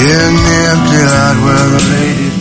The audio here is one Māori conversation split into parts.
in the empty lot where the ladies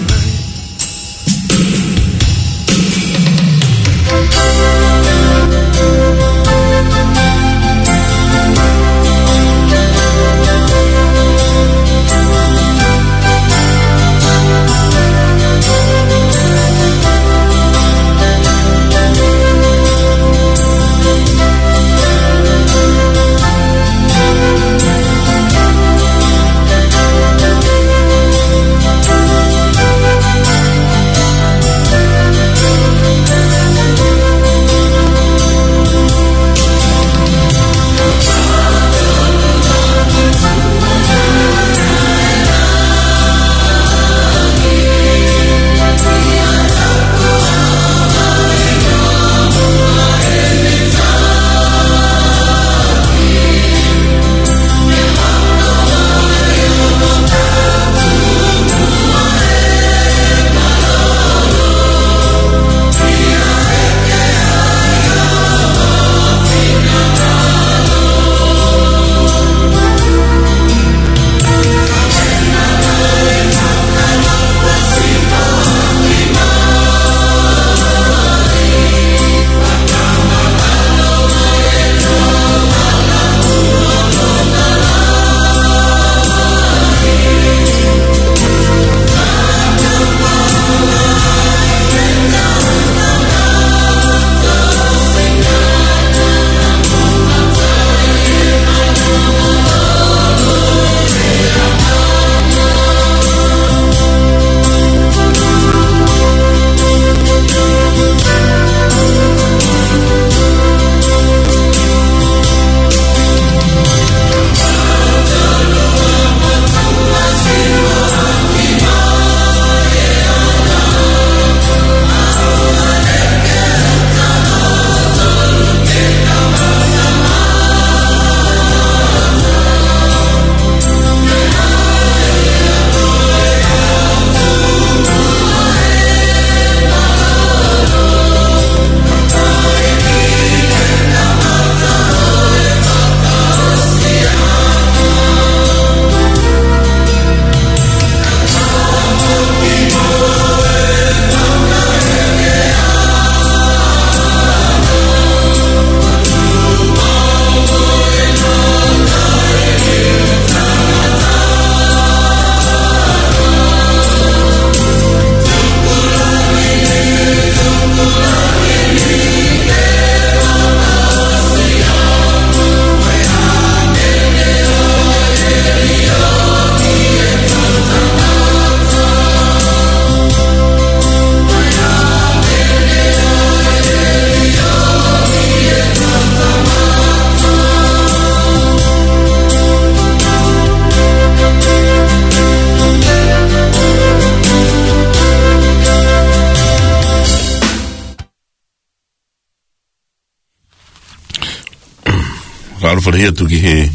Kalo whalea tuki he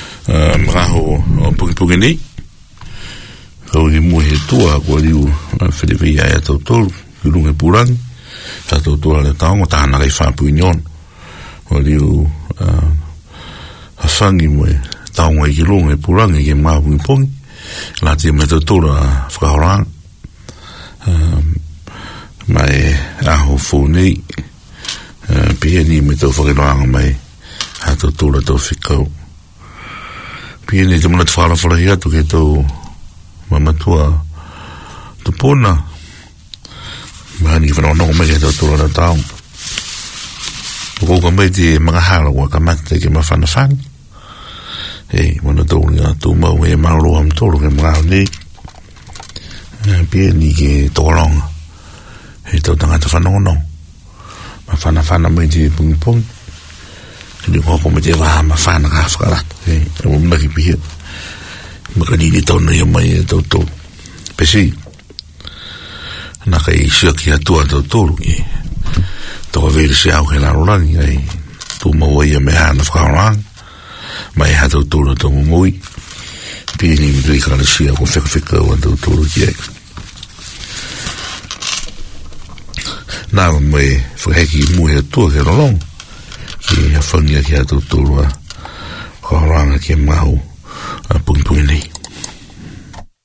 mraho o puki nei. Kau ki mua he tua kua riu whelewhia e tautolu ki runga purangi. Ta tautolu le taonga tahana rei whapui nion. O riu hawhangi mue taonga i ki runga purangi ki mahu i pongi. La tia me tautolu a whakahoranga. Mai aho whonei. Pia ni me tau whakiroanga mai. Hato tūra tau whikau. Pia ni te mana te whalawhalahi atu ke tau mamatua tu pōna. Mahani ki whanau mai ke tau tūra na tau. Kouka mai te mga hala kua ka mata ke ma whanawhani. Hei, mana tau nga tū mau e maroro am tōru ke mga hau nei. Pia ni ke tōronga. Hei tau tangata whanau nau. Ma whanawhana mai te pungi. Ni ko me te wa ma fa na ka fara e mo na ki pi ma ka ni to no yo mai to pesi na ka i sio ki atua to ni to ver se au la rolani ai tu mo ia me ha na fara mai ha to mo pi ni mi ka na sia ko fe o to ki na me fa ki mu e to ke rolong ki a whangia ki a tūtūrua ko ranga ki a mahu a pungi nei.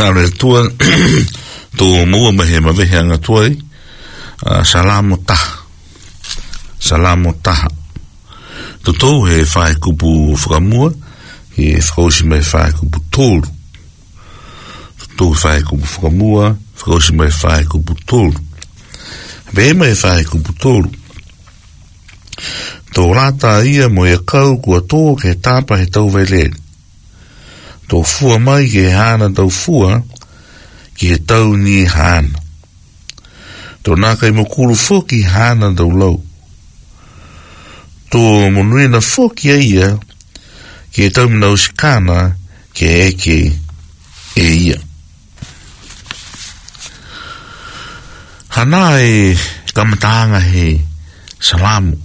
le tua to mo ma he ma ve hanga toi salamo ta to he fai kupu framua he frosi mai fai kupu tolu to fai kupu framua frosi mai fai kupu tolu be mai fai kupu tolu to rata ia mo e kau kua tō ke tāpa he tau vele to fua mai ke hana tau fua ki he tau ni hana to naka i mokuru foki hana tau lau to monuina foki a ia ki he tau minau sikana ke eke e ia hana e kamatanga he salamu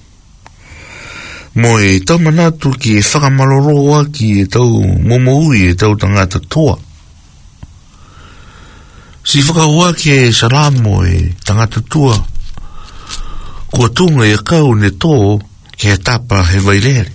mo e tau manatu ki e whakamaloroa ki e tau momoui e tau tangata toa. Si whakaua ki e salamo e tangata toa. Kua tunga e kau ne tō ki e tapa he vailere.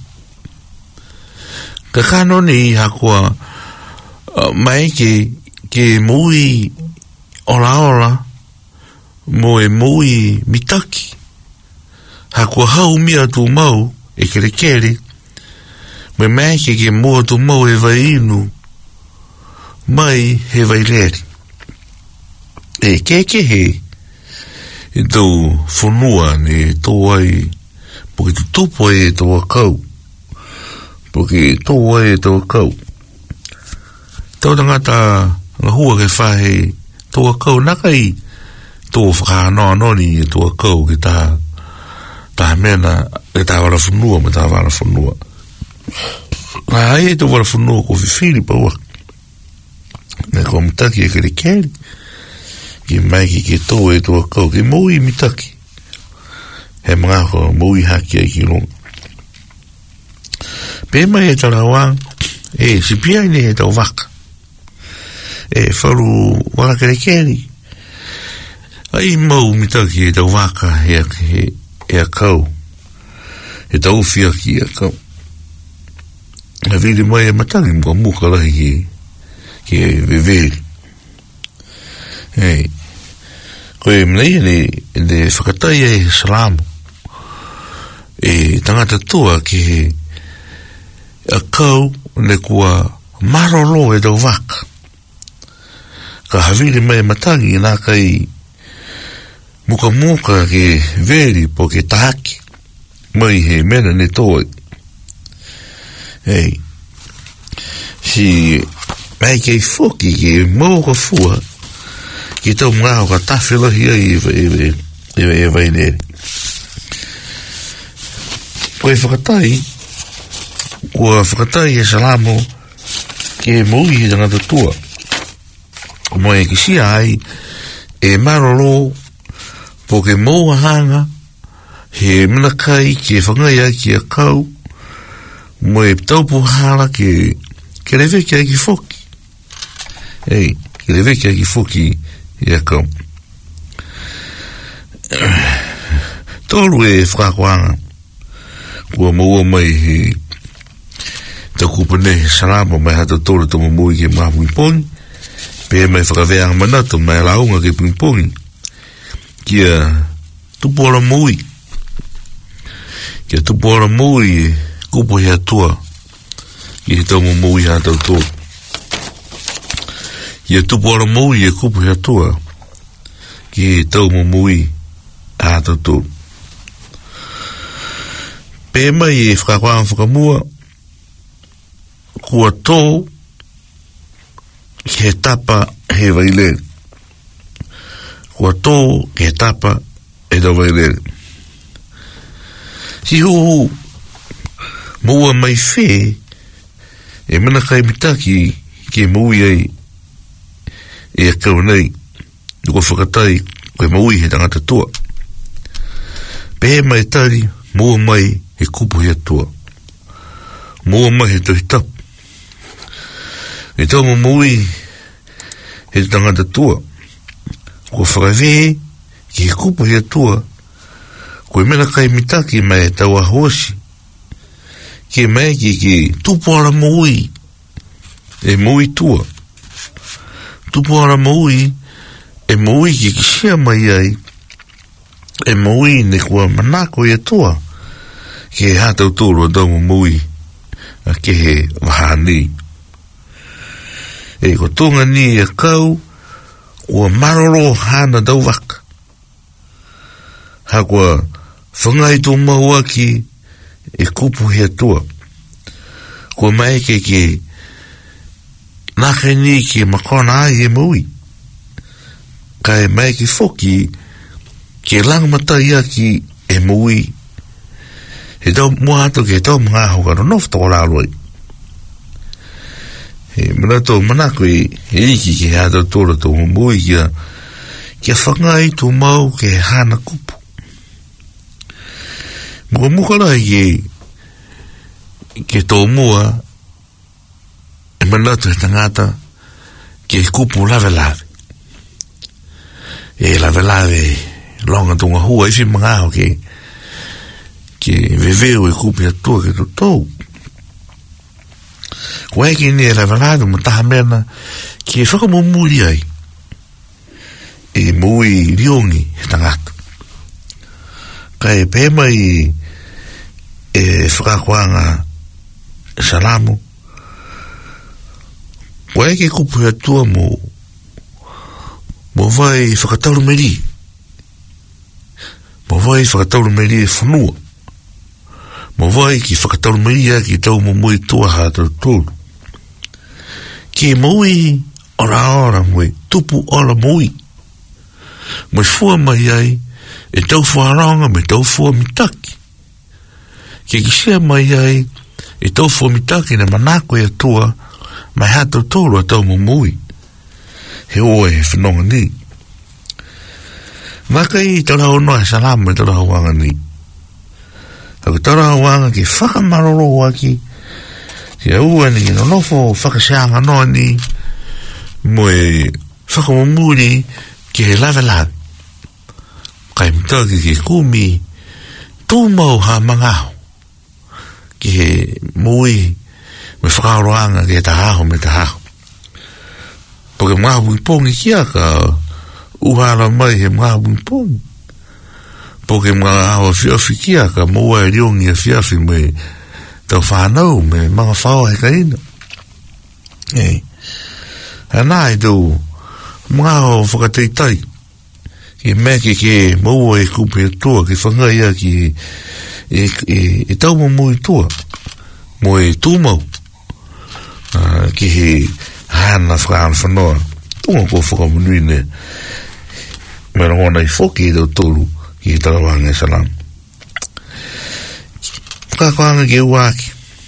Ka kanoni ha kua mai ke mui ora mo e mui mitaki. Ha kua hau mia tu mau e kere me mai ke mua tu mau e vai inu mai he vai leri e ke he e tau whanua ne tō ai poke tu tupo e tō kau poke tō ai e tō kau tau tangata nga hua ke whahe tō kau nakai tō whakanoa noni e tō kau ke ta mena e ta wala funua me ta wala funua na ai e ta wala funua ko fifiri pa wak ne ko mitaki e kere ki mai ki tō e tō kau ki moui mitaki he mga ko moui haki e ki long pe mai e tala wang e si pia ne e tau waka e wharu wala kere ai mau mitaki e tau waka e a kau e tau fia ki a kau e viri mai e matangi mga muka lahi ki e veveri hei koe mnei ne whakatai e salamu e tangata tua ki a kau ne kua marolo e tau waka ka haviri mai e matangi nā kai muka ke veri po ke tahaki mai he mena ne toi hei si mai ke foki ke mau ka fua ki tau mga ka tawhila hia e vai nere koe whakatai e salamo ke mui he tangata tua mo e kisia ai e marolo po ke moa hanga he manakai ke whangaia ki a kau mo e taupu hala ke rewe ki a ki foki hei ke rewe ki a ki foki i a kau tolu e whakakoanga kua maua mai he takupane salamo mai hata tolu tomo mui ke mahu i pongi pe mai whakaweanga manatu mai launga ke pungi kia tupora mui kupo hea tua ki he tau mui hea tau tō kia tupora mui e kupo hea tua ki he tau mui hea tau tō pe mai e whakamua kua tō ki he tapa he vaile kua tō ke tapa e tau vailere. Si hu mua mai whē e mana kai mitaki ke maui ai e a kau nei nuko whakatai koe maui he tangata tua. Pehe mai tari mua mai he kupu he tua. Mua mai he tohi tapu. E tau maui he tangata tua. Ko whakawē ki he kupu he tua koe mena kai mitaki mai tau a hosi ki mai ki tupora mui e mui tua Tupuara maui, e maui ki kisia mai ai, e maui ne kua manako i atua, ke he hātau tōru a tau maui, a ke he wahani. E ko tonga ni a kau, kua maroro hana tau waka. Ha kua whangai tō maua ki e kupu he atua. Kua mai ke nake ni ki makona ai e maui. Ka e mai ki foki, ke langmata ia ki e maui. He tau mua ato ke tau mga hokaro nof tō rāroi. He mana tō manako e iki ke hata tōra tō maui kia whangai tō mau ke hana kupu. Mua mukarai ke tō mua e manatu he tangata ke kupu lawe. E lawe longa tunga hua isi mga au ke veveo e kupu atua ke tō tau. Ko eke ni e lawe mataha mena ke whakamumuri ai e mui riongi he tangata. Ka e pēma e whakakoanga salamu. Ko eke kupu atua mo vai whakatauru meri. Mo vai whakatauru meri e whanua. Mo vai ki whakatauru meri a ki tau mo mui tua hata tōru. Ki mui ora mui, tupu ora mui. Mai fua mai ai, e tau whaaranga me tau fua mitaki. Ki kisia mai ai, e tau fua mitaki na manako e atua, mai hata tōru a tau mo mui. He oe he whanonga ni. Maka i tarau noa salamu e tarau wanga ni. Hau tarau wanga ki whakamaroro waki, ki a ua ni no nofo whakaseanga noa ni, mo e whakamumuri ki he lawe. Kai mtaki ki kumi, tūmau ha mangaho, ki he mui, me whakaroanga ki he tahaho me tahaho. Porque mga buipongi kia ka uhara mai he mga buipongi. Porque mga awa whiawhi kia ka moa e riongi a whiawhi me tau whanau me mga whaua he ka ina. Hana e tau mga awa whakateitai. Ki meke ke moa e kupe atua ki whangai a ki e tau mo mui tua. Mo e tūmau. Ki he hana whakaana whanoa. Tunga ko whakamunui ne. Mera hona i whoki e tau tōru ki he tarawanga e salam. Whakakoanga ki uaki.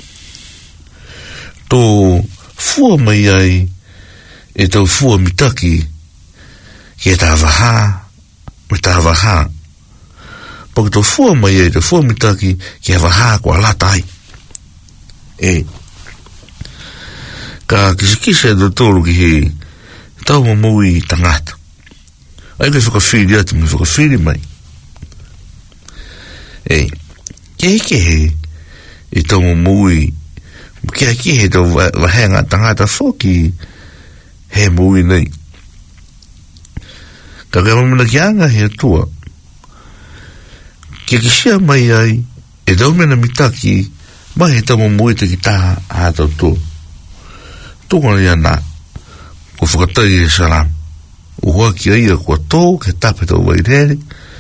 Tō fua mai ai e tau fua mitaki ki e tā waha me tā waha. Paka tō fua mai ai tau fua mitaki ki e waha kua lata ai. Ka kisikisa e tōru ki he tau mamui tangata. Ai kai whakawhiri atu me whakawhiri mai. Ke he e tau mamui ke he tau wahenga tangata whoki he mui nei. Ka kai mamuna ki anga he atua. Ke kisia mai ai e tau mena mitaki mai he tau mamui te ki taha hātau tō. Tunga ia nā, ko whakatai e salam. Uhua ki aia kua tō, ke tape tau wairere.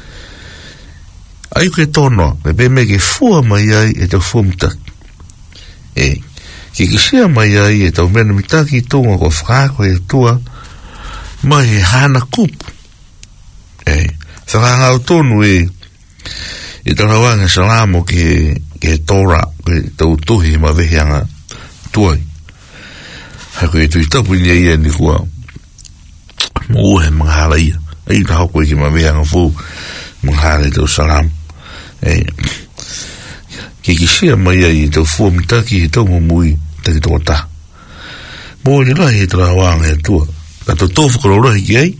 Ai ke tōnoa, me pēme ke fua mai ai e tau fua mitaki. Ke kisia mai ai e tau mena mitaki tōnga ko whakako e tua, mai he hana kupu. Whakangau tōnu e tau hawanga salamo ke tōra, ke tau tuhi ma vehianga tuai. Hako e tui tapu ni ia ni kua mo he mga hala ia. Ai ta hoko e ki ma veanga fō mga hala i tau salam. Ke kisia mai ai i tau fua mitaki i tau mamui taki tō ta. Mo ni lahi e tara wanga e tua. Ka tau tō whakarorohi ki ai.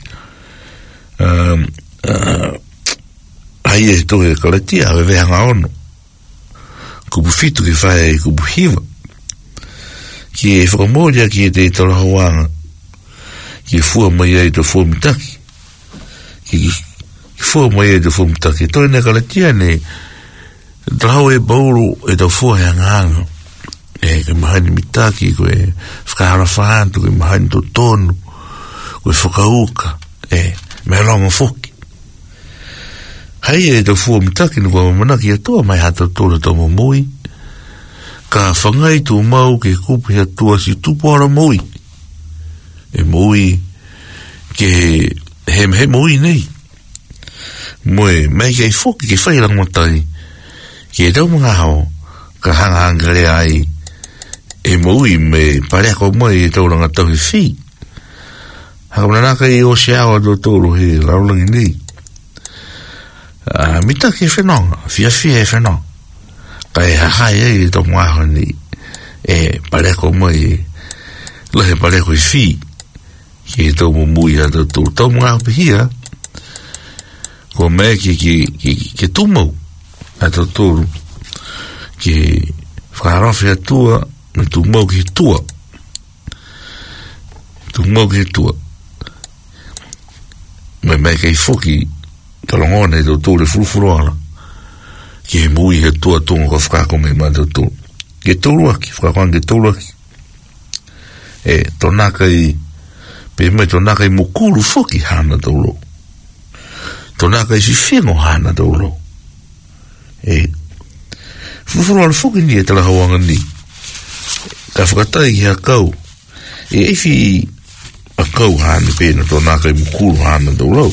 Ai e tō e kalatia a veanga ono. Kupu fitu ki whae kupu hiva. Ki e whakamoria ki e te tara hawanga. Ki ki fua mai ai to fua mitaki ki fua mai ai to fua mitaki to ne kala tia ne drau e bauru e to fua hanga ke mahani mitaki ko e whakahara whaantu ke mahani to tonu ko e whakauka me longa whoki hai e to fua mitaki no kua manaki atua mai hata tōna tō mui ka whangai tō mau ke kupi atua si tupu ara mui e mui ke he mui nei moe mai kei whoki ke whairang matai ke tau mga hao ka hangangare ai e mui me pareko mai e tauranga tau he whi haka mananaka i o se awa do tōru he laulangi nei mita ke whenonga fia e whenonga ka e hahai e tau mga ni e pareko mai lahe pareko i whi ke tau mui a tau mga pihia ko me ke tumau a tau tōru ke whakarawhi atua me tumau ki tua me kei whoki talongone e tau tōre furufuruala ke mui he tua tonga ka whakako me ma tau tōru ke tōruaki whakakoan ke tōruaki tonaka i pe mai tonaka i mukuru whoki hana tau lo tonaka i si whengo hana tau lo furufuruala whoki ni e tala hawanga ni ka whakatai ki a kau eifi a kau hana pēna tonaka i mukuru hana tau lo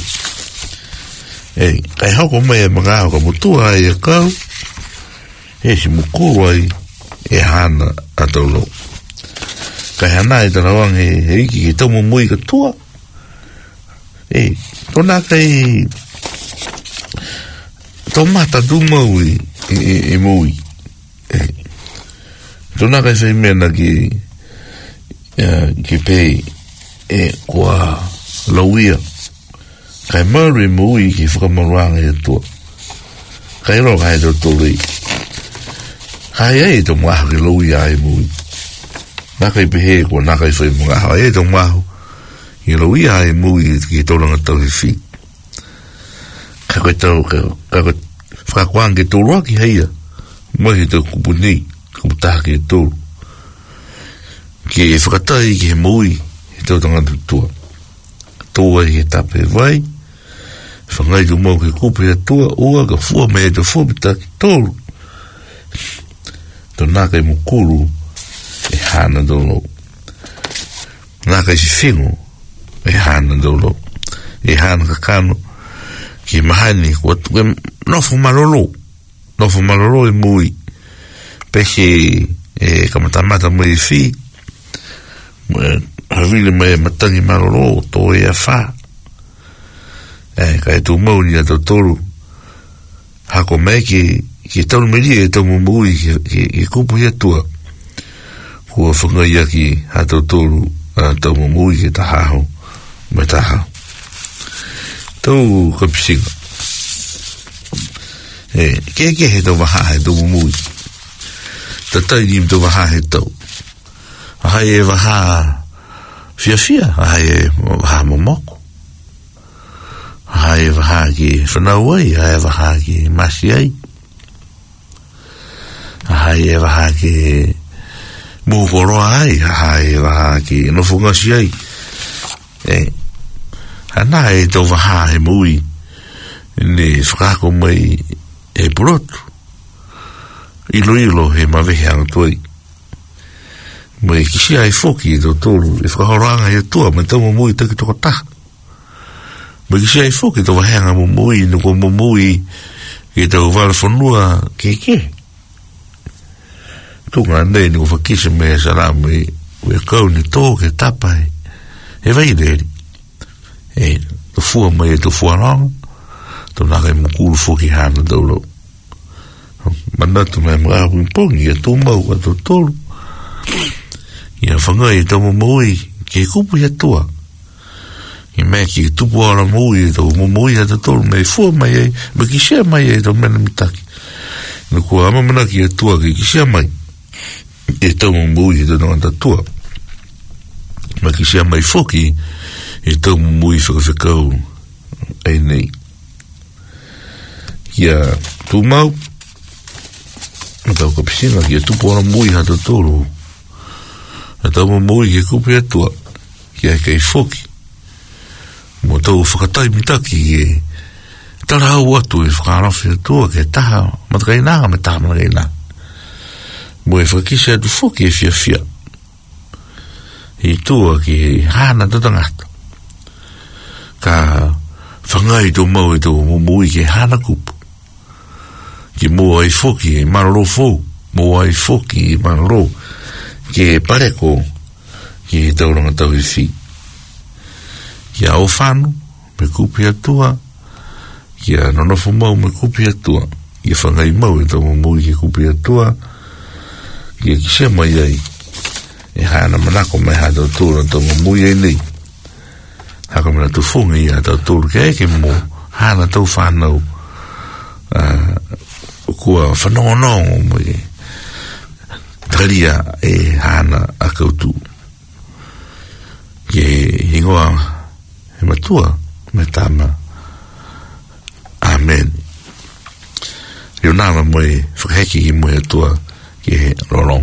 kai hauko mai e mga hauka mutua ai a kau si mukuru ai e hana a tau lo kai hana e tarawang he iki ki tau mui ka tua tonaka i tau mata du mau i mui tonaka i whai mena ki pei kua lauia kai maru i mui ki whakamaruanga i atua kai roka e tau tolui kai e tau maha ki lauia i mui naka i pehe kua naka i whai mga hawa e tau mahu i lauia i mui ki tauranga tau i whi kai tau whakakuang ki tau roki heia mai ki tau kupuni kuputaha ki tau ki e whakatai ki he mui i tau tanga tutua tua i he tape vai whangai tu mau ki kupi a tua ua ka fua me e te fua pita ki tolu to naka i mukuru e hana dolo naka i si whingo e hana dolo e hana kakano ki mahani kua nofu malolo i mui pehe e kamatamata mai whi havile mai matangi malolo to e a wha kai tu mauni a tau toru hako mai ki taunu meri e tau mumui ki kupu i atua kua whangai aki a tau toru a tau mumui ki tahaho mai tahaho tau kapisinga ke he tau waha he tau mumui tatai nim tau waha he tau ahai e waha fia ahai e waha momoko ahai e waha ki whanauai ahai e waha ki masiai ahai e waha ki muhoroa ai ahai e waha ki nofungasi ai hana e tau waha he mui ne whakako mai e purotu ilo he mawehe anga tuai mai kisi ai foki e tau tolu e whakahoranga e tua mai tau mumui taki toko taha mai kisi ai foki tau wahenga mumui nuko mumui e tau wala whanua keke tunga nei nuko whakisa me salamu e kau ni tō ke tapai e vaireri tu fua mai e tu fua ranga tu naka i mukuru foki hana taulo manatu mai mga pimpongi e tu mau a tu tolu ia whangai e tau mumui ke kupu i atua i mea ki tupu ala mui e tau mumui a tolu me fua mai e me kisia mai e tau mena mitaki na kua ama mana ki atua ke kisia mai e tau mumui e tau ngata tua me kisia mai foki e tau mui whakawhakau ei nei ia tu mau na tau ka pisinga ia tupu ana mui hata tolu na tau mui ke kupi atua ia kei foki mo tau whakatai mitaki e tala hau atu e whakarafi atua ke taha matakainanga me taha matakainanga mo e whakisi atu foki e fia fia i tua ki hana tatangata ka whangai tō mau e tō mumui ke hana kupu ki mua ai foki e mararo fōu mua ai foki e mararo ke pareko ki tauranga tau i fi ki a ofanu me kupi atua ki a nonofo mau me kupi atua ki whangai mau e tō mumui ke kupi atua ki a kisia mai ai e hana manako mai hata tūra tonga mui e nei haka mana tu funga i hata tūra ke eke mo hana tau whanau kua whanongonongo mo e taria e hana a kautu ke hingoa he matua me tama amen reo nana mo e whakaheki ki mo e atua ki he rorong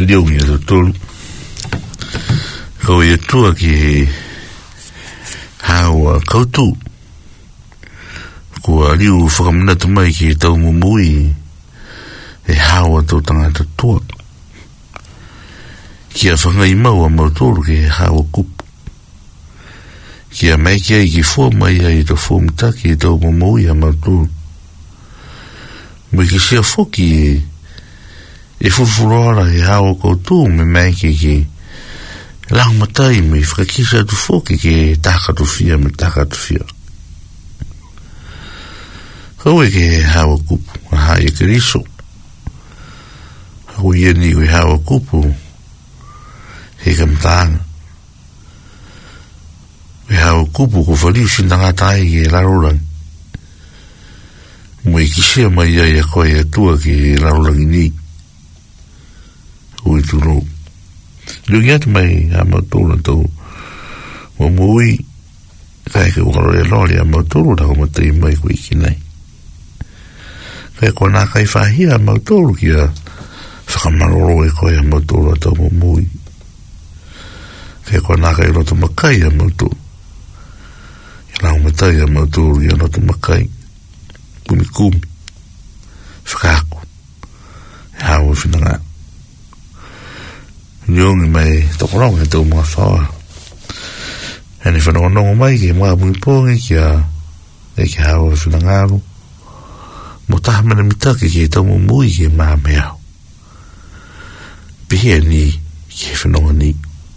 liungi to tolu ko ia tua ki hawa kautu ko liu whakamana tu mai ki tau mumui e hawa tau tangata tua kia whangai maua mautoro ki hawa kupu kia mai kia i ki fua mai ai to fua mtaki tau mumui a mautoro mo ki sia foki e fufuroara e hawa koutu me mai ki lang matai me whakakisa tu foki ki taka tu fia me taka tu fia hau e ke hawa kupu a hai e keriso hau i eni e hawa kupu he kamtanga e hawa kupu ko whaliu sindangatai ki e larorangi mo i kisia mai ai a koe atua ki larorangi ni ui tūro lungi atu mai a mautoro tau mo mui kai ke wakaro e lori a mautoro tako matai mai kui ki nei kai kua nā kai whahia a mautoro ki a whakamaroro e koe a mautoro tau mo mui kai kua nā kai roto makai a mautoro i lau matai a mautoro i a roto makai kumi whakaako e hawa whinanga nyongi mai tokorong e tau mga whaua ene whanongonongo mai ki mga munipongi ki a e ki hawa whinangaru mo taha mana mitaki ki tau mumui ki maa meao pihia ni ki whanongoni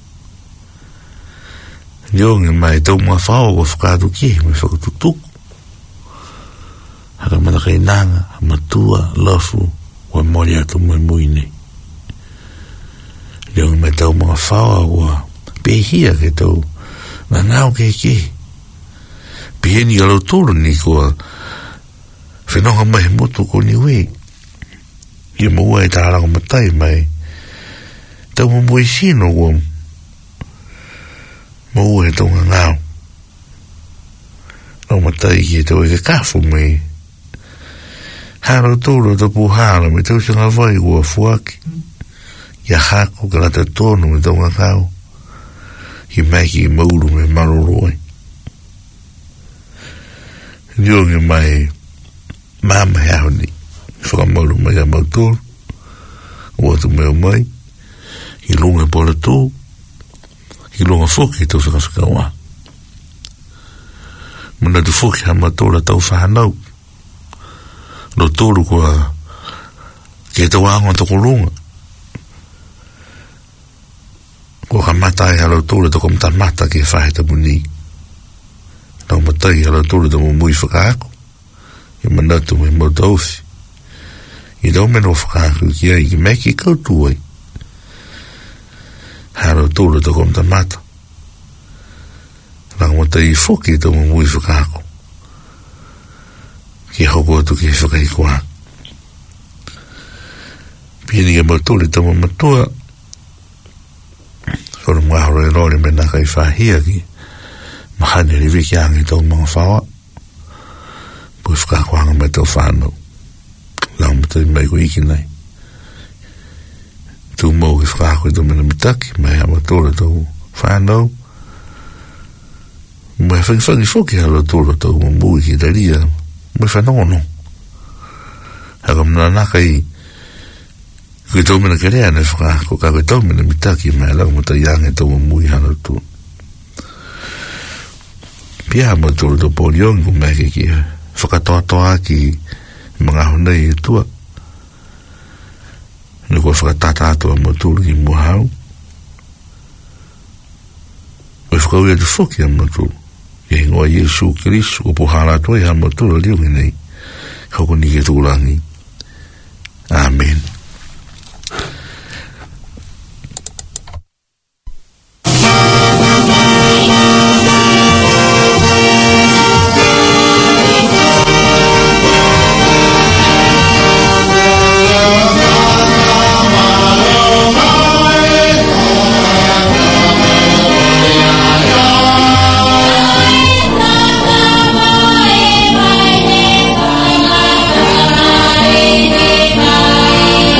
nyongi mai tau mga whaua ko whakatu ki me whakatutuku haka mana kai nanga, matua, lofu, wa mori atu mui nei. Leongi mai tau mga whaua wa pehia ke tau na ngau ke ke. Peheni alo toro ni kua whenonga mai motu ko ni wei. Ia maua e tārango matai mai tau mui sino wa maua e tau ngau. Nau matai ki tau e ke kafu mai haro toro to puhara me tau singa vai ua fuaki ia hako kalata tono me tau ngakau i meki i mauru me maroroi niongi mai mama heo ni whakamauru mai a mautoro ua tu meo mai i lunga pora tō i lunga foki tau whakawhakawa mana tu foki ha matora tau whahanau no tōru kua ke tau angon toko runga kua ka matai halo tōru toko mta mata ke whaheta muni nau matai halo tōru toko mui whakaako i manatu me mautausi i tau meno whakaako ki ai ki meki kautu ai halo tōru toko mta mata nau matai foki toko mui whakaako ki hoko atu ki whakai kua. Pini e mautore tamo matua, kora mga horo e rori me naka i whahia ki, mahane rivi ki angi tau mga whawa, pui whakakuanga mai tau whanau, lau matai mai ko iki nei. Tu mau ki whakaku i tau mena mitaki, mai ha mautore tau whanau, mai whangi whoki halo tōra tau mui ki daria, mai whanongono haka mna naka i kui tau mena kerea ne whakaako ka kui tau mena mitaki mai lau mata iange tau mui hana tu pia ma tūru tau pōriongu mai ki whakatoa ki mga honei e tua nuko whakatata atua ma tūru ki muhau mai whakauia tu whoki a ma tūru e ngoa Yesu Kristo o pohara toi ha matura liungi nei hoko ni ke tūrangi Amen. Bye.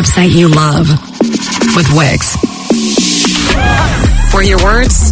website you love with Wix. For your words,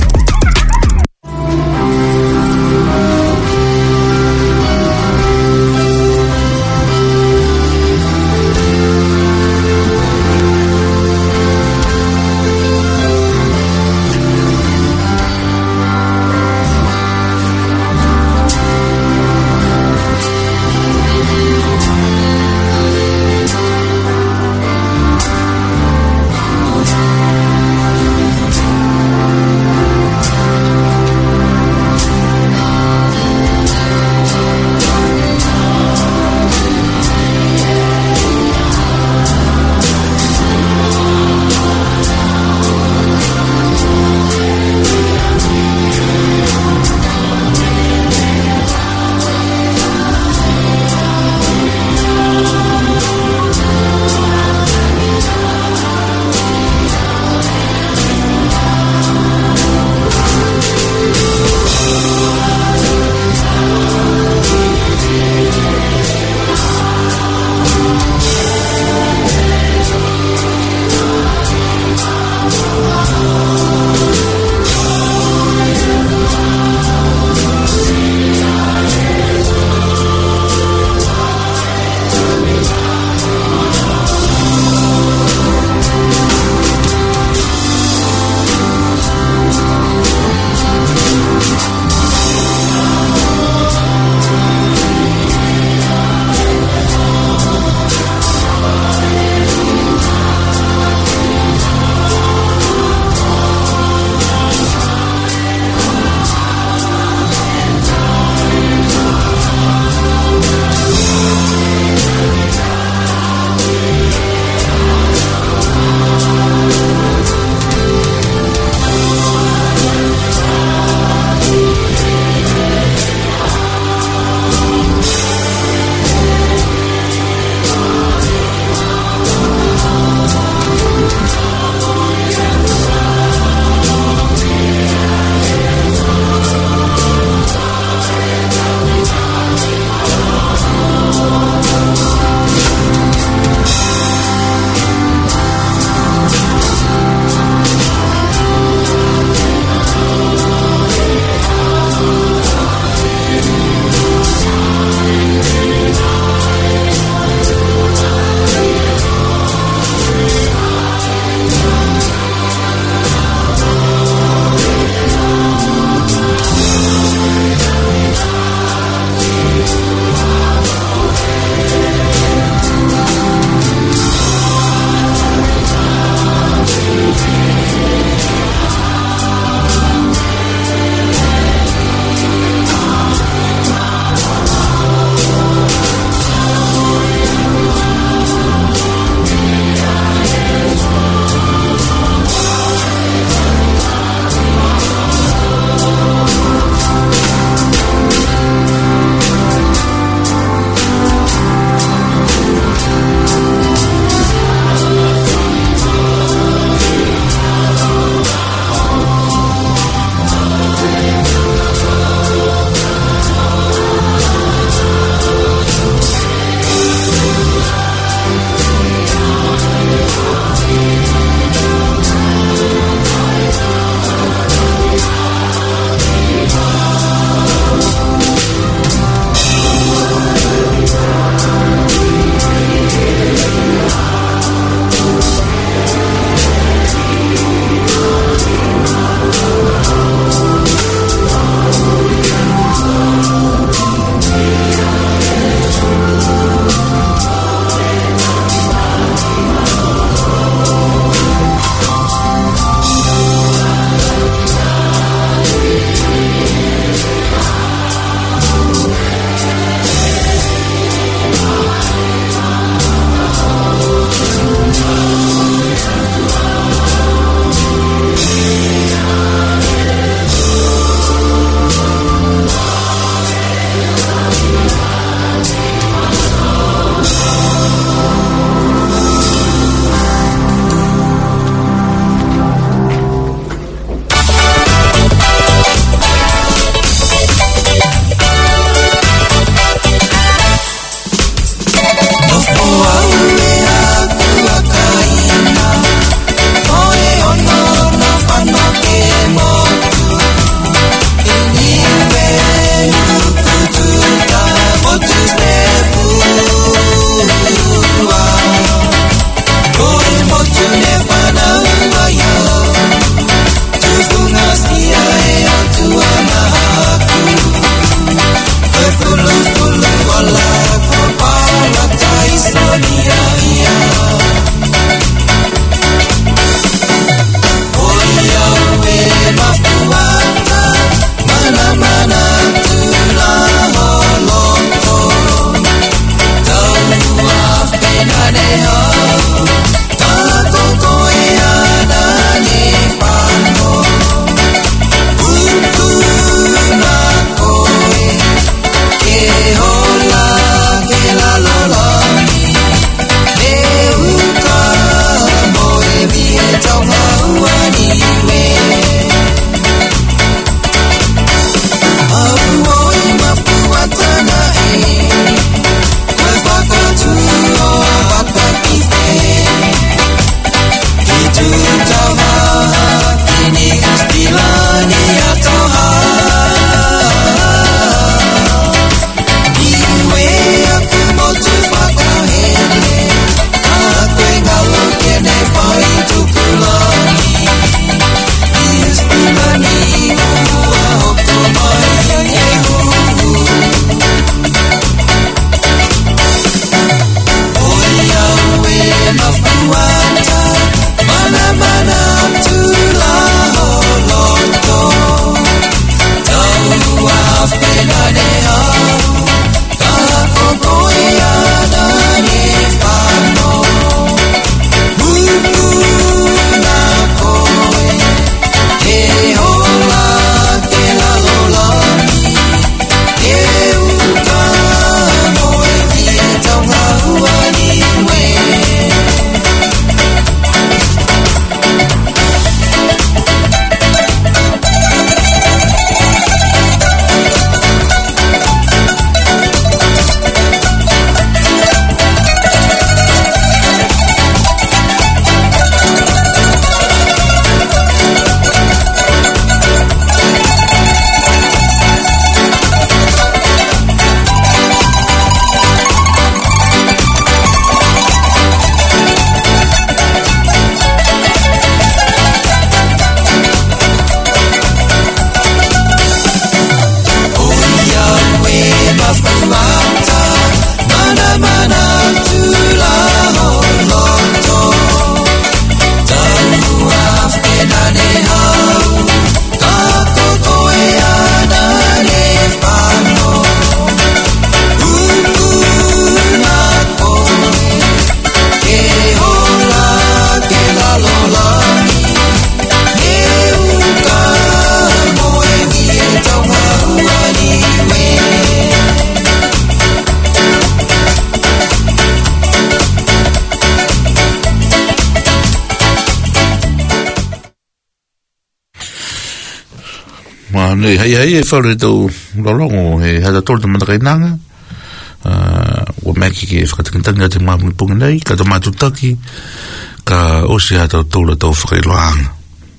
ma nei hai whare tau lolongo he hata tolu te matakainanga ua meki ke whakatakintanga te mamuni punga nei ka ta matutaki ka osi hata tolu tau whakailoanga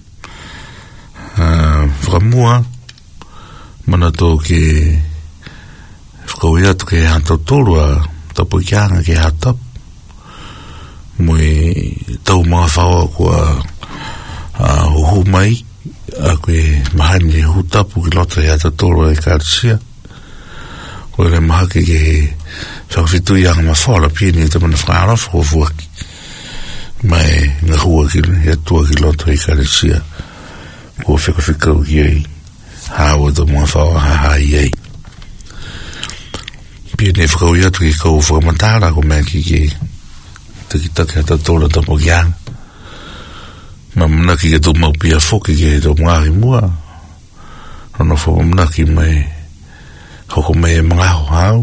whakamua mana tō ke whakawai atu ke hata tolu a tapo i kianga ke hata mui tau mga whaua kua huhu mai a koe mahani e hutapu ki lota i ata toro e Karsia koe le mahake ke whakawhitu i anga mawhala pieni e te mana whakaarafu o fuaki mai ngā hua ki e atua ki lota i Karsia kua whikawhikau ki ei hawa tō mga whaua haha i ei pieni e whakau i atu ki kau whakamatara ko mea ki taki ata toro tapo ki anga mamnaki ke tō maupia whoki ke tō ngāhi mua rono wha mamnaki mai hoko mai e mga hau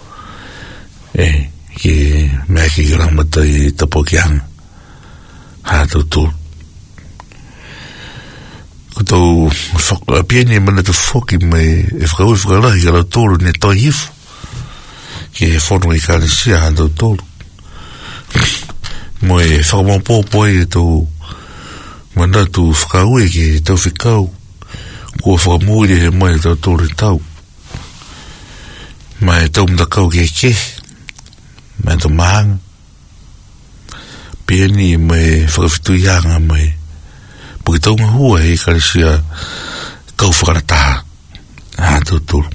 ke mea ki ramata i tapo ki anga hā tō tōru ko tō pieni e mana tō whoki mai e whakau whakarahi ka rau tōru ne toi hifu ke whono i Karisia hā tō tōru mo e whakamopōpo e tō mana tu whakaue ki tau whikau kua whakamuri he mai tau tōre tau mai tau mtakau ke mai tau mahanga pieni mai whakawhitu ianga mai puki tau mahua he Karisia kau whakarataha hā tau tōru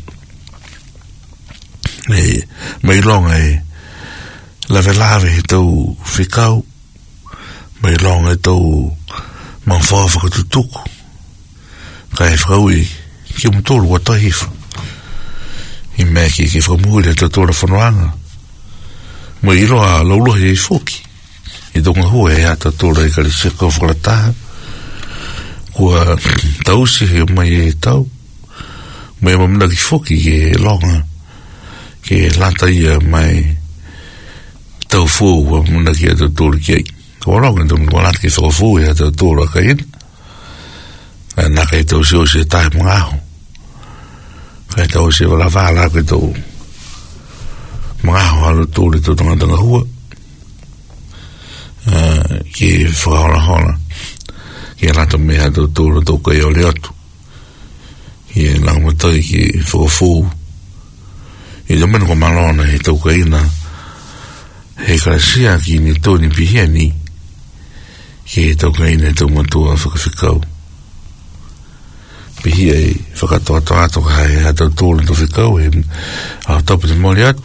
mai longa e lawe he tau whikau mai longa e tau mang whawa whakatutuku ka e whakaui ki mtoro wa tahifu i mea ki whakamuhuri ta tōra whanoanga mo i roa laulohi e whoki i tonga hua e ata tōra i Karisia kau whakarataha kua tausi he mai e tau mai mamina ki whoki ke longa ke lata ia mai tau fuu wa mamina ki ata tōra ki ei Orang itu mengulat ke sofu ya tu tu lah kain, nak itu si tak mengahu, itu si balavala itu mengahu lalu tu itu tengah hua, ki faham ki rata meh tu tu kaya lihat, ki lang betul ki sofu, itu men komalon itu kain na, Karisia ki ni tu ni pihak ni. Ke tau kai ne tau matua whakawhikau. Pihi e whakatoa ato ka hei hatau tōla tau whikau e au tapu te mori atu.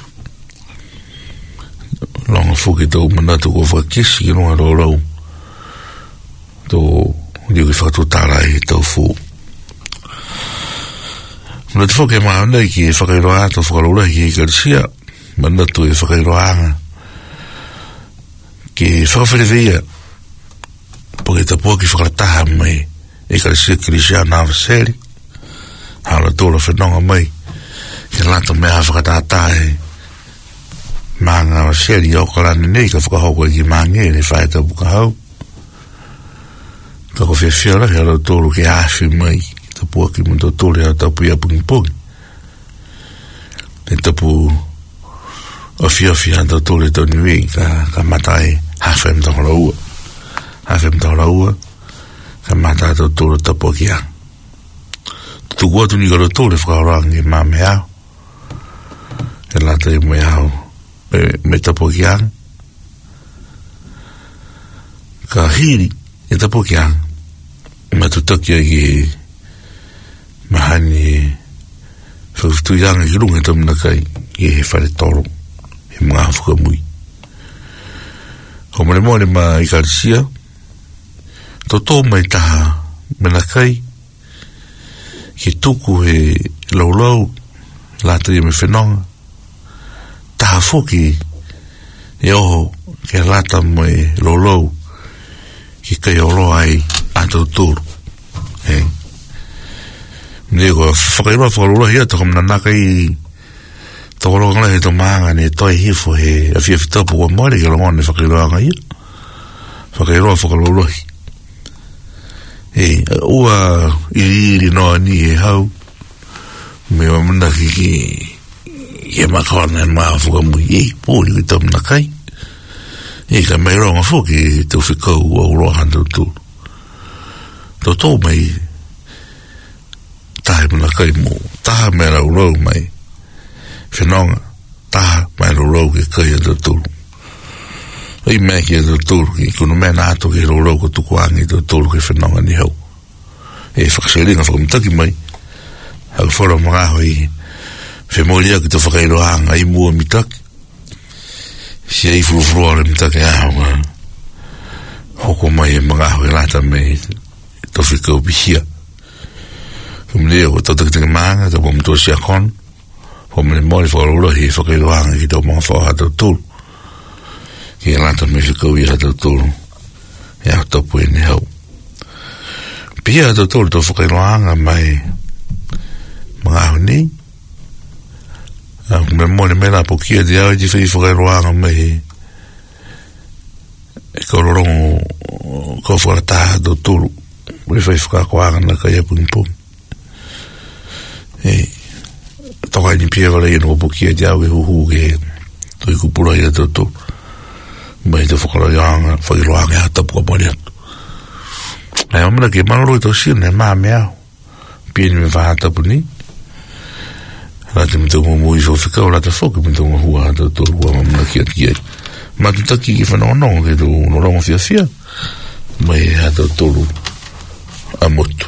Longa whuki tau manatu ko whakakisi ki runga rōrau. Tō liu ki whakatutara e tau whū. Manatu whuki e maa nei ki e whakairoa ato whakarora ki e Karisia. Manatu e whakairoa anga. Ki whakawhireweia. Porque te pua ki whakarataha mai e Karisia Kirisiana Avaseri hala tōla whenonga mai ke lata mea whakatata e maanga Avaseri o kalani nei ka whakahoko e ki maange ne whaeta buka hau ka ko whiawhiara he hala tōlu ke āwhi mai te pua ki munto tōle hau tapu ia pungi e tapu o whiawhi hanta tōle tau niwi ka matai hawhem tāhora ua hawhem tāhora ua ka matai tau tōle tapu ki ang tu watu ni karo tōle whakaorangi mā me au e lata i me au me tapu ki ang ka hiri e tapu ki ang ma tutaki ai ki mahani whakawhitu ianga ki runga tamuna kai i he whare toro he mga whakamui ko mare mōre ma i Karisia to tō mai taha mena kai ki tuku he laulau lata i me whenonga taha whoki e oho ke lata mai laulau ki kai olo ai atau tūru Nego whakairoa whakarora hia tako mnanaka i tokoro ngana he to maanga ne toi hifo he a fia fitapu wa maare ke rongo ne whakairoa nga hia whakairoa whakarora hi ua ili no ni e hau me mamana ki e makona ma fuka mui poli ki tam na kai ka mai ronga fuki te whikau o roa handu tu to mai tahe mana kai mo taha me rau mai whenonga taha mai rau ke kai handu tu i mea ki handu tu ki kuno mea nāto ki rau ko tukuangi handu tu ke whenonga ni hau whakaseringa whakamtaki mai hau whara mga hoi whemolia ki te whakairohanga i mua mitaki si ei furufurua le mitaki ahonga hoko mai e mga hoi lata me to whikau pihia kumlea ko tatakitanga maanga ta pamtua si akon homene mori whakarohi whakairohanga ki tau mga whahata tūru ki lata me whikau i hata tūru e au tapu e ni hau pihia hata tūru to whakairohanga mai mga hoi ni me mone me la pokia de ai di fei whakairoanga mai e kororongo ko whakata do tūru me fei whakakoanga na kai apun pum tokai ni pia wale ino pokia de au e huhu ke to i kupura i ato tūru mai te whakairoanga whakairoanga e hatapu ka mori atu e amana ke manoro i to sina e maa me au pia ni me whahatapu ni Rata me tau mui so whikau rata whoka me tau mahua hata tōru wa mamuna ki ati ai. Ma tu taki ki whanonga ke tu norongo fia fia. Mai hata tōru a motu.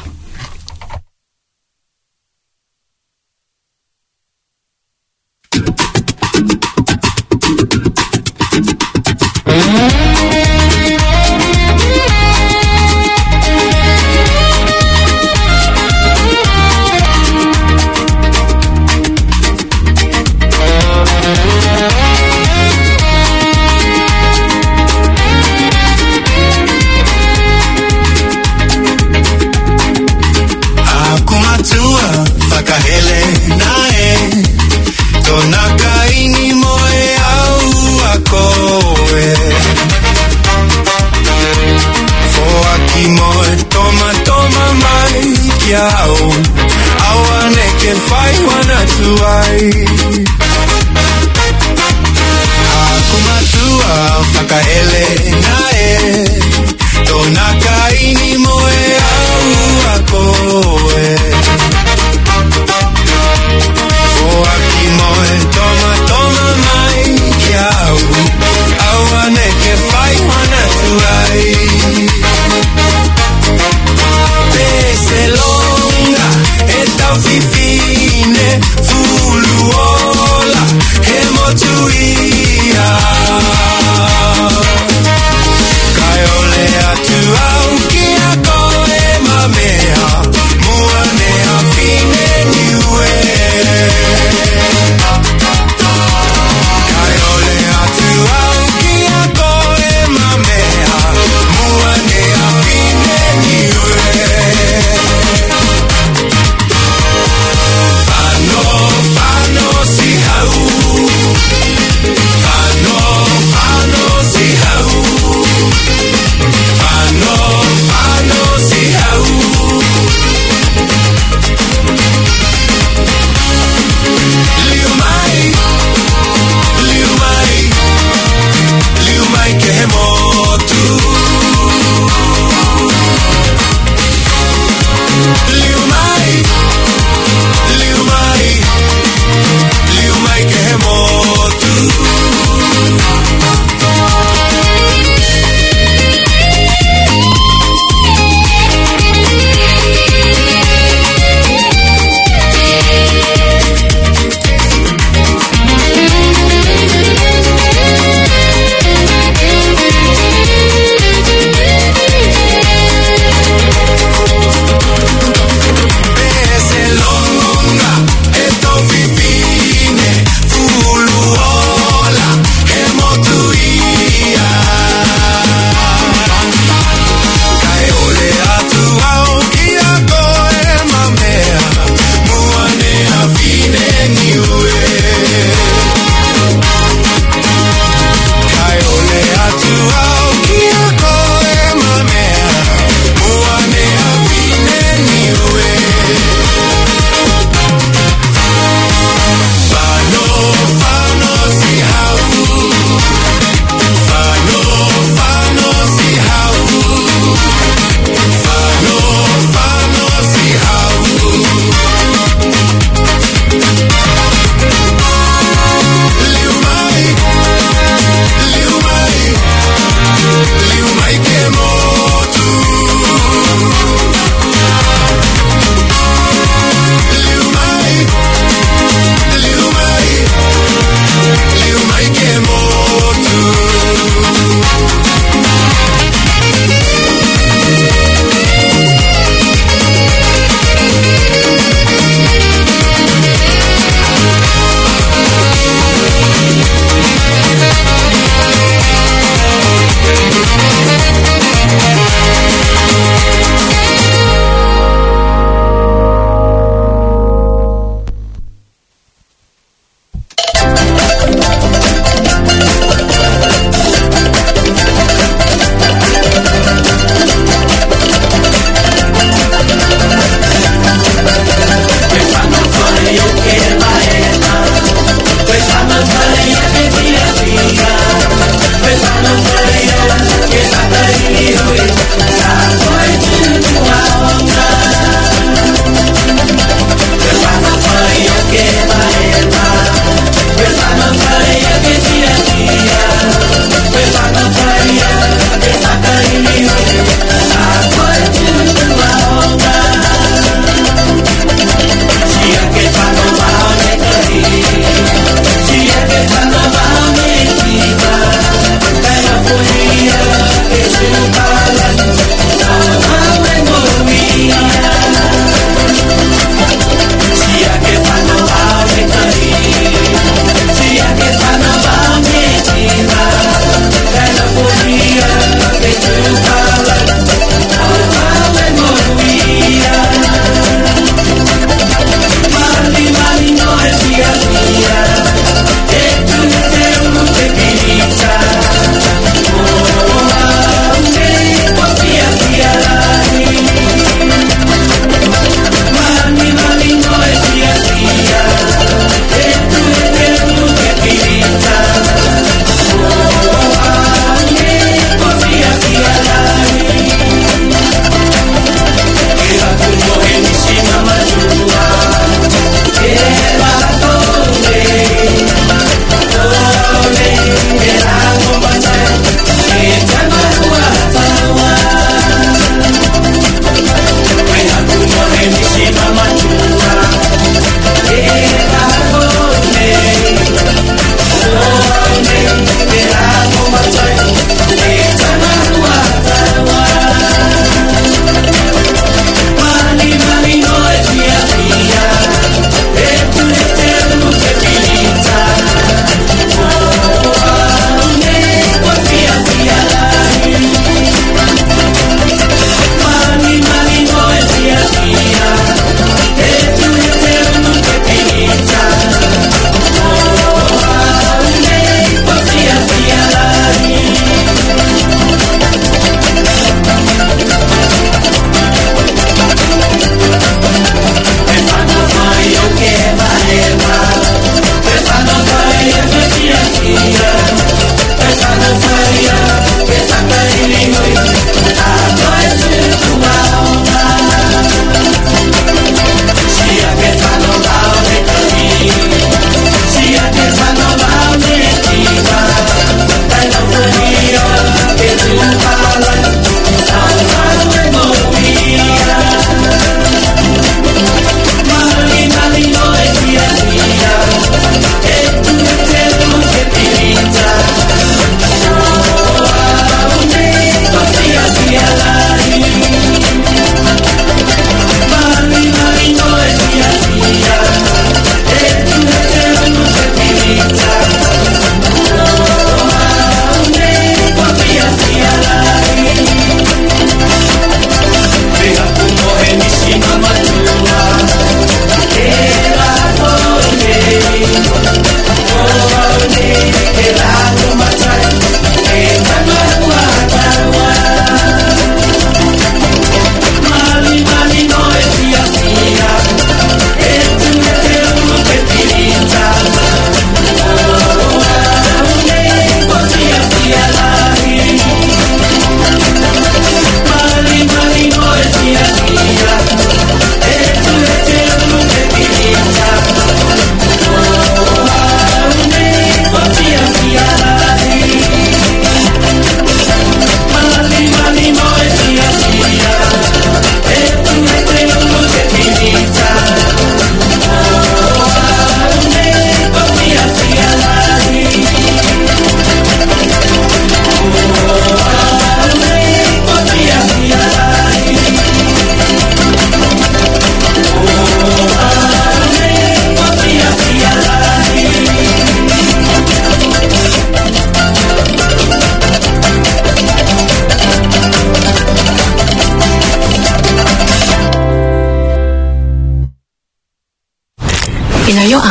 Kaiolea tu au kia koe mamea mua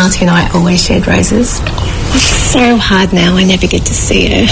auntie and I always shared roses. It's so hard now, I never get to see her.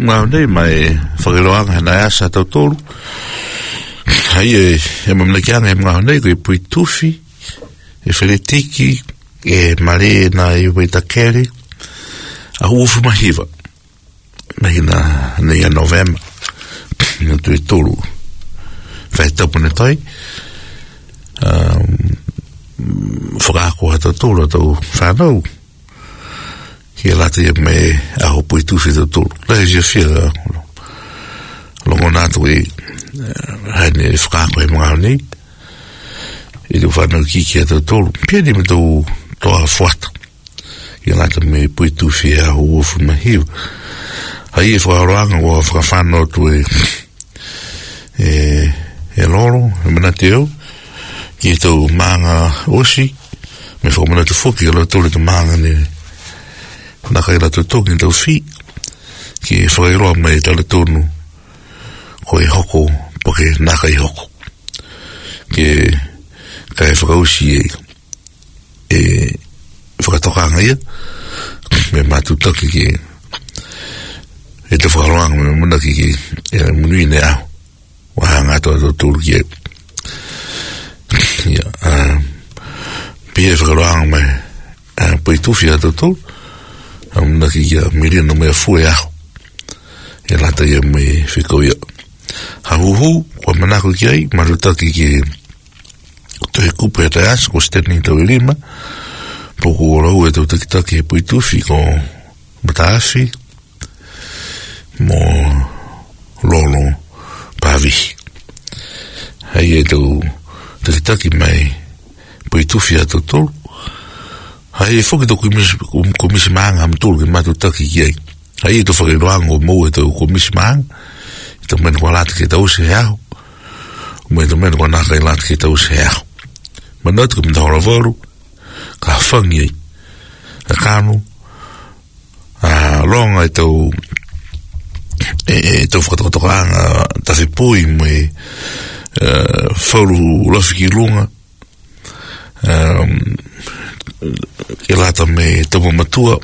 ngau nei mai whakiloanga na asa tautolu. Hai e mamlekianga e ngau nei koe pui tufi, e whaletiki, e mare na i waitakere, a ufu mahiva. Nahi na nei a November, na tue tolu, whai tapune tai, whakako ha tautolu, tau whanau, ki e lata ia me aho pui tufi tautolu. Lai zia whia, longo nātu e, haine e whakako e mga nei, e te whanau ki a tautolu, pia ni me tau toa whata, ki e lata me pui tufi e aho ufu mahiva. Hai e whakaroanga o whakawhanau tu e loro, e mana te au, ki e tau maanga osi, me whakamana tu whoki, ala tole tu maanga ne naka i lato toki ni tau whi, ki e whakairoa mai tala tonu, ko e hoko, poke naka i hoko. Ki e kai whakausi e whakatokanga ia, me matu taki ki e te whakaroanga me muna ki e munui ne au, waha ngātua tau tūru ki e. Pia e whakaroanga me pui tuwhi a tau tūru, muna ki a mirina me a fue aho, e lata ia me whikau ia. Ha huhu, kua manako ki ai, marutaki ki te kupe e te as, ko steni tau i lima, poku o rau e tau takitaki e pui tuwhi ko mataafi, mo lolo pavihi. Hai e tau takitaki mai pui tuwhi a tau tolu. Hai e whoki tau komisi maanga am tolu ki matu taki ki ai. Hai e tau whakiroanga o mou e tau komisi maanga, e tau mena kua lata ki tau se aho, me tau mena kua naka i lata ki tau se aho. Manatu ka mta hora varu, ka whangi ai, ka kanu, longa e tau e tau whakatokotokaanga tawhi pui me whauru lawhiki lunga e lata me tau matua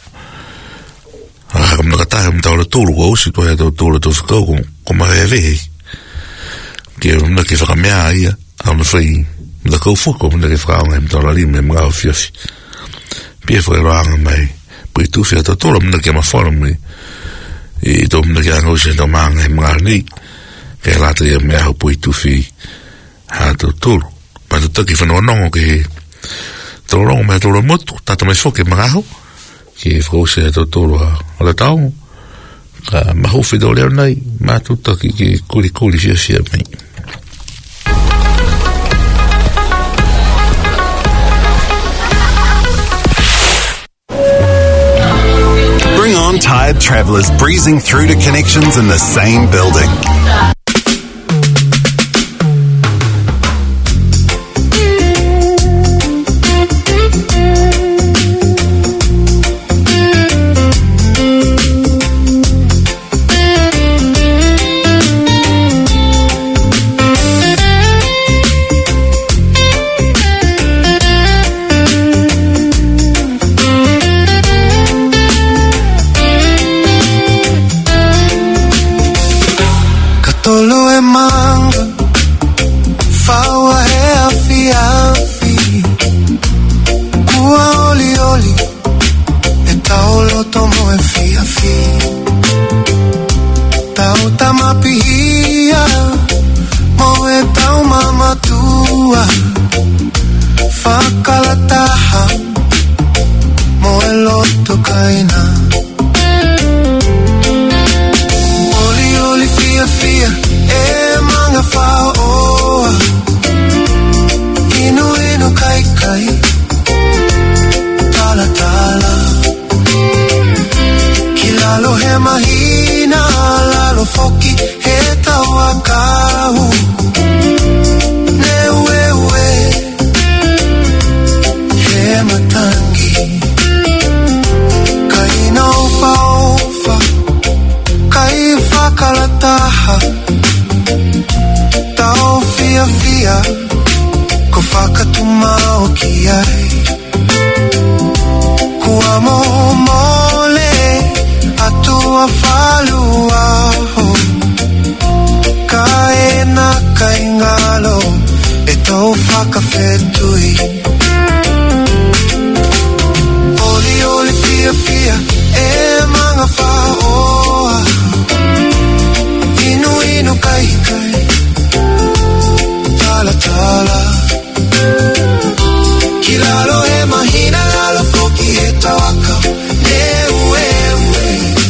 kamna katahe mta ora tūru ko usi toa e tau tūru tau whakau ko mahe vehe ki e mna ki whakamea ia hauna whai mta kau whuko mna ki whakaonga mta ora lima e mga whiawhi pia whakaroanga mai pui tuwhi a tau tūru mna ki a mawhara me e tau mna ki anga usi tau maanga he mga nei ke lata ia me aho pui tuwhi ha tau tūru pa tu taki whanua nongo ki tau rongo me tau ramotu tata mai whoke mga aho ki whakausi a tau tūru a la tau ka mahuwhi tau leo nei ma tu taki ki kuri kuri fia mei. Tired travellers breezing through to connections in the same building. ua whalua ho ka e na kai ngalo e tau whakawhetui oli oli fia fia e manga whaoa inu inu kai kai tala tala kilalo e mahina lalo foki e tawaka ne ue ue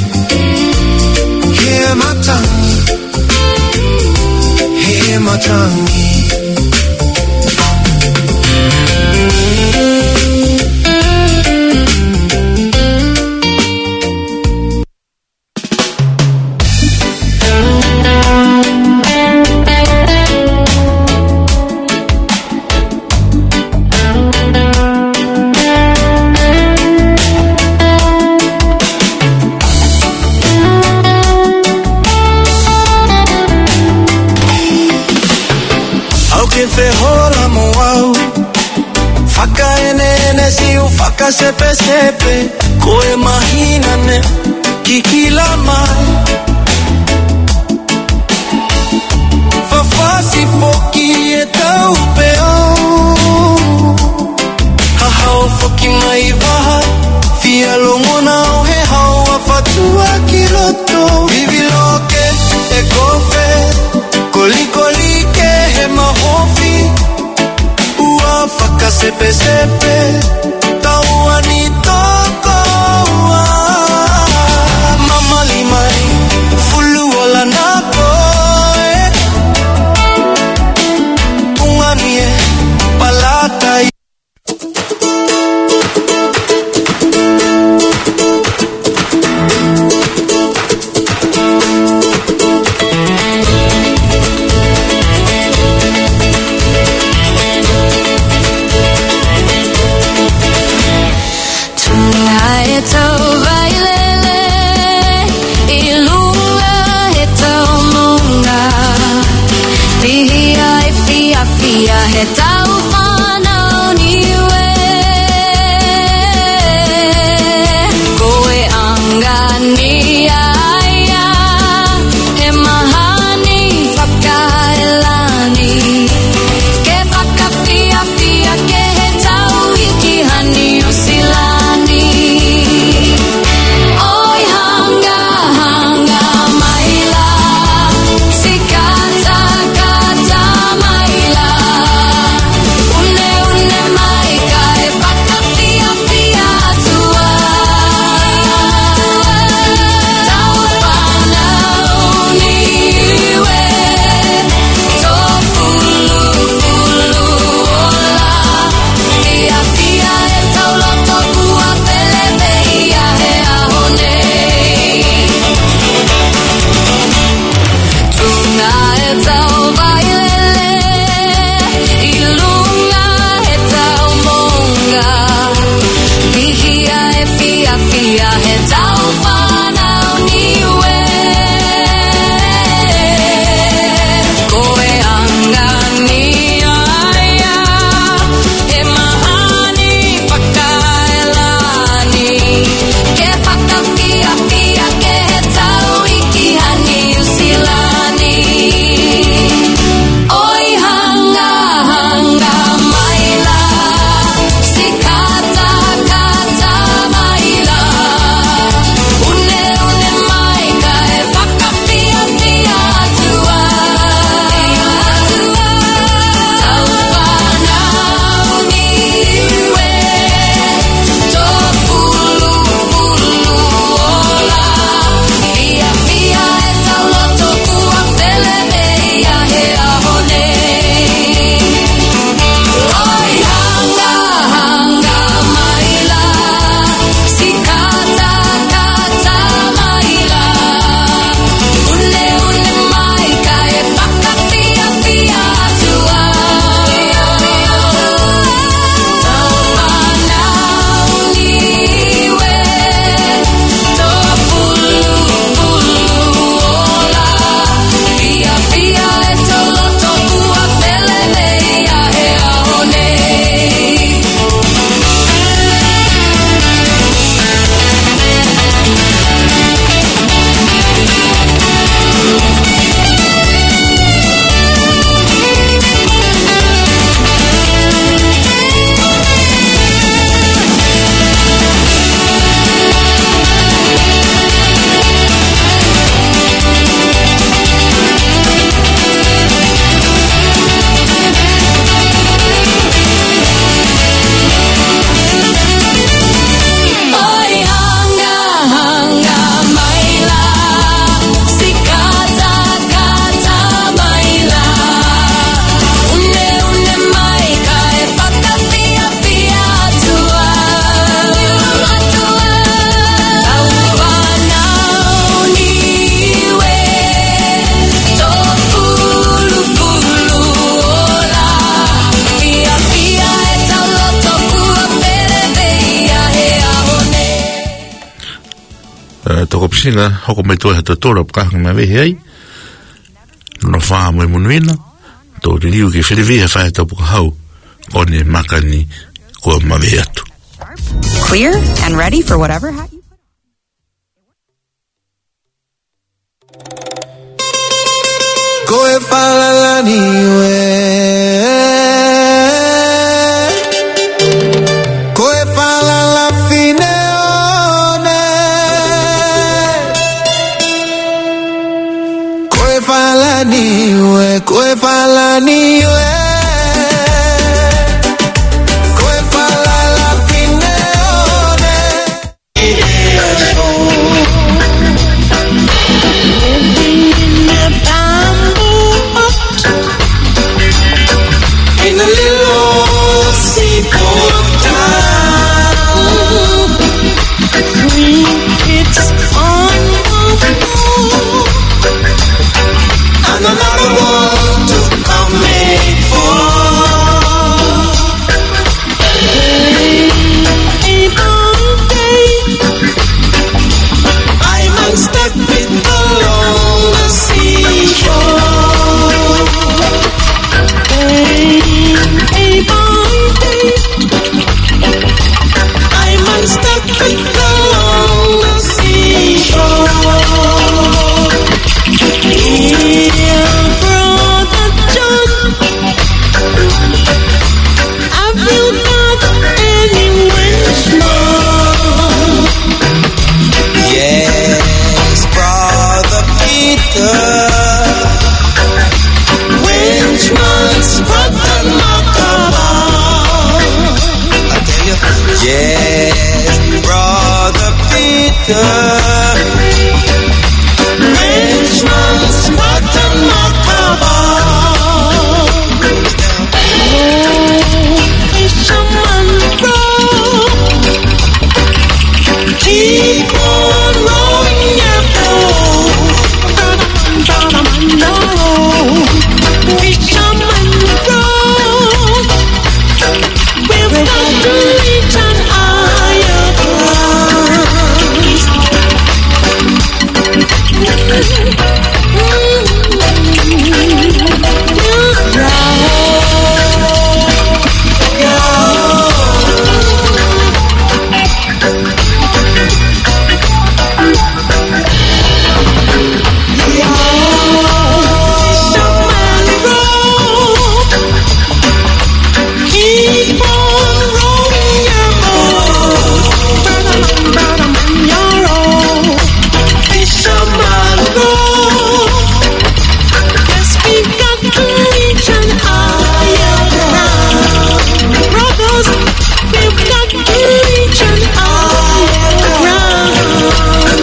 he matangi sepe sepe koe mahina ne kikila mai fafasi foki e tau peo hahau foki mai vaha fia longona o he hau a fatua kiloto viviloke e kofe kolikoli ke he mahofi ua faka sepe sepe Tauani toko Mama limai Fulu wala nako Unganie Palatai ko pisinga hoko mai toi hato tora paka ma ve hei no fa mo munuina to riu ke felivi fa to paka hau kone makani ko ma ve atu clear and ready for whatever hat you Go e falalani we Go e falala fine one Go e falani we Go e falani we Go e falala fine one in a little seaport town, green kids on the moon, and another one to come made for. Day by day, I'm unstepping along the seashore. Day by day, I'm unstepping along the seashore. Dear brother John, I will not any Welshman. Yes, brother Peter. Welshman's brother Macabre. I tell you, yes, brother Peter. Welshman's brother Macabre. Fisherman row, keep on rowing your boat. Brother man, no. Fisherman row, we've got to reach an higher keep on rowing your boat. Brother man, you're row. Fisherman row. Yes, we've got to reach an higher ground. Brothers, we've got to reach an higher ground.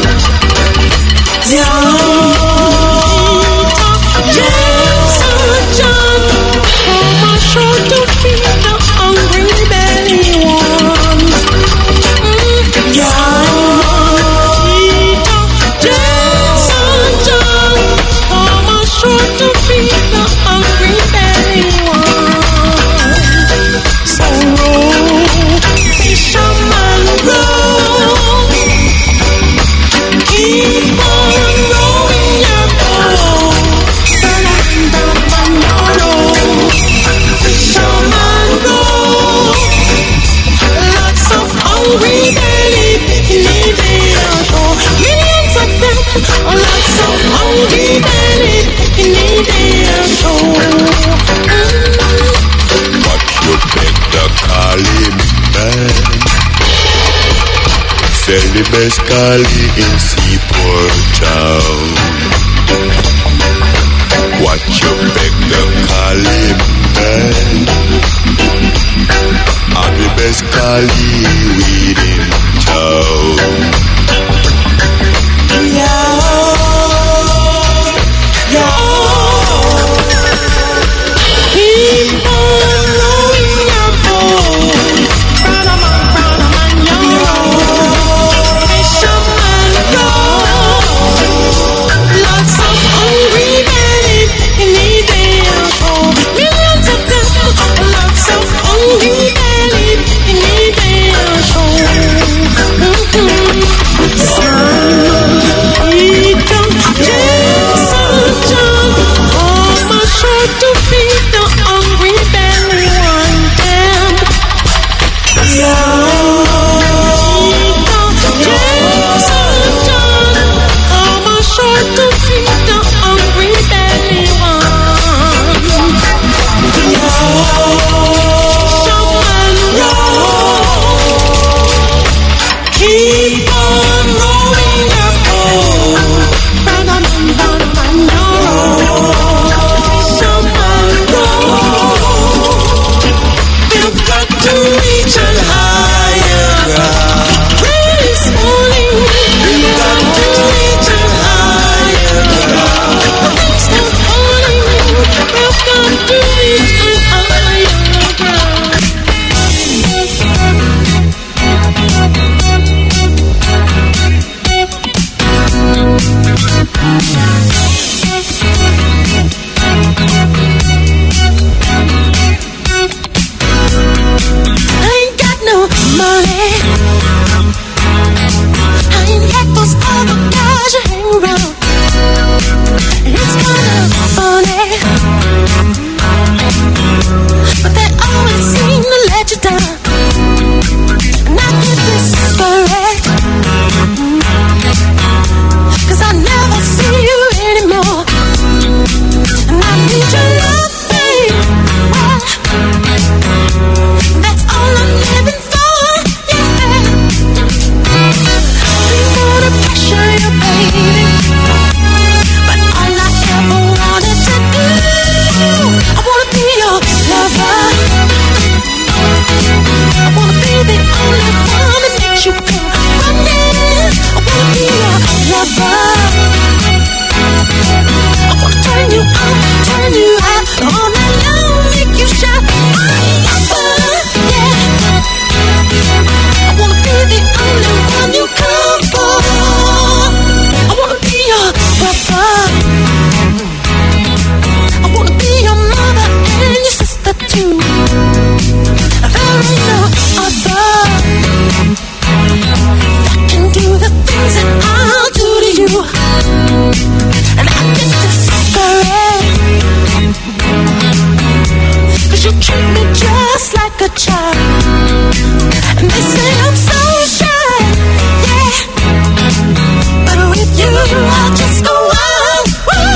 Yes, John, come on, show to feed the hungry belly ones. Yes, John, come on, show to feed the hungry belly ones. So row, fisherman row, keep on rowing your boat. Fisherman row, lots of hungry belly picnic there go. Millions of them, lots of hungry belly picnic there go. Watch your better call him man. Sell the best cali in Seaport Town. Watch your better call him man. I'm the best cali weed in town. Keep on rowing your boat. Brother man, you're row. Fisherman row. Lots of hungry belly picnic there go. Millions of them, lots of hungry belly picnic there money, but they always seem to let you down. And I get discouraged, 'cause I never see you anymore. And I need your love, babe. That's all I'm living for, yeah. Don't wanna pressure you, baby, but all I ever wanted to do, I wanna be your lover. I wanna be the only one that makes you come running. I wanna be your lover. I wanna turn you on, turn you out, all night long, make you shout. Lover, yeah. I wanna be the only one you come for. I wanna be your lover. I wanna be your mother and your sister too. There ain't no other that can do the things that I'll do to you. And I get discouraged, 'cause you treat me just like a child. And they say I'm so shy, yeah, but with you I just go wild.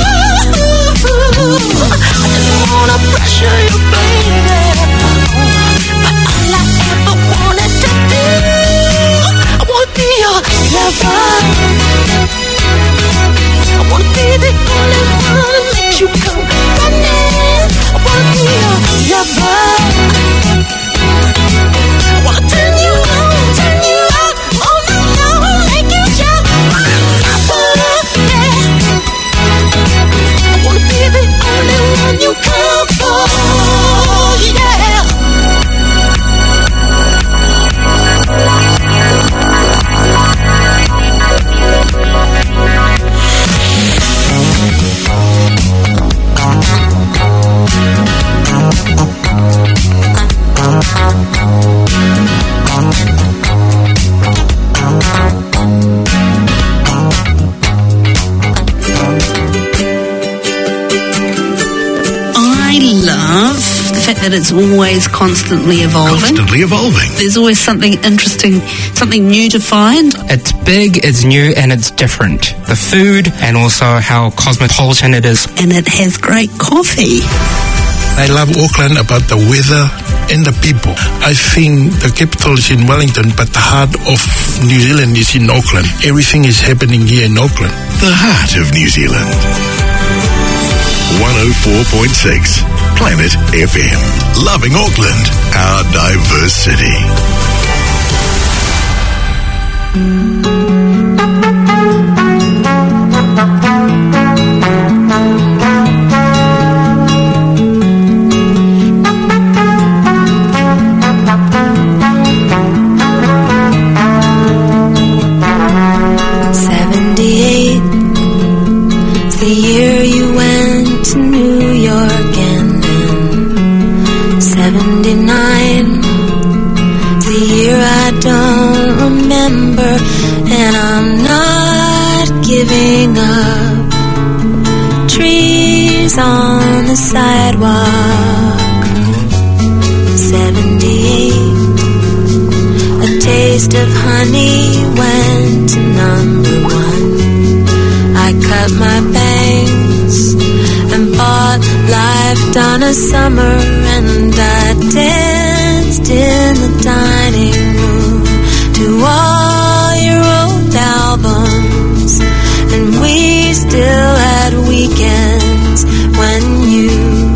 I don't wanna pressure you, baby, but all I ever wanted to do, I wanna be your lover. I wanna be the only one that makes you come running. I wanna be your lover. I wanna turn you on, turn you out, all night long, make you shout. Lover, yeah. I wanna be the only one you come for, yeah. That it's always constantly evolving. Constantly evolving. There's always something interesting, something new to find. It's big, it's new, and it's different. The food and also how cosmopolitan it is. And it has great coffee. I love Auckland about the weather and the people. I think the capital is in Wellington, but the heart of New Zealand is in Auckland. Everything is happening here in Auckland. The heart of New Zealand. 104.6 Planet FM. Loving Auckland, our diverse city. On the sidewalk. 78. A taste of honey went to #1. I cut my bangs and bought Life Donna Summer, and I danced in the dining room to all your old albums, and we still had weekends when you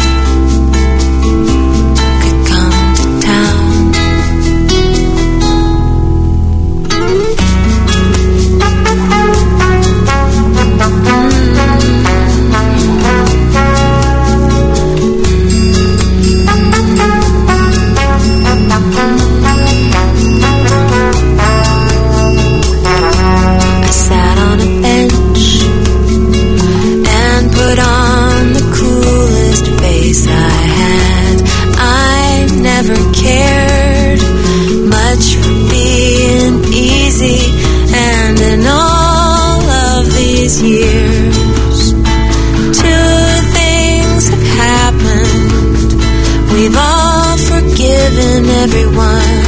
could come to town. and everyone.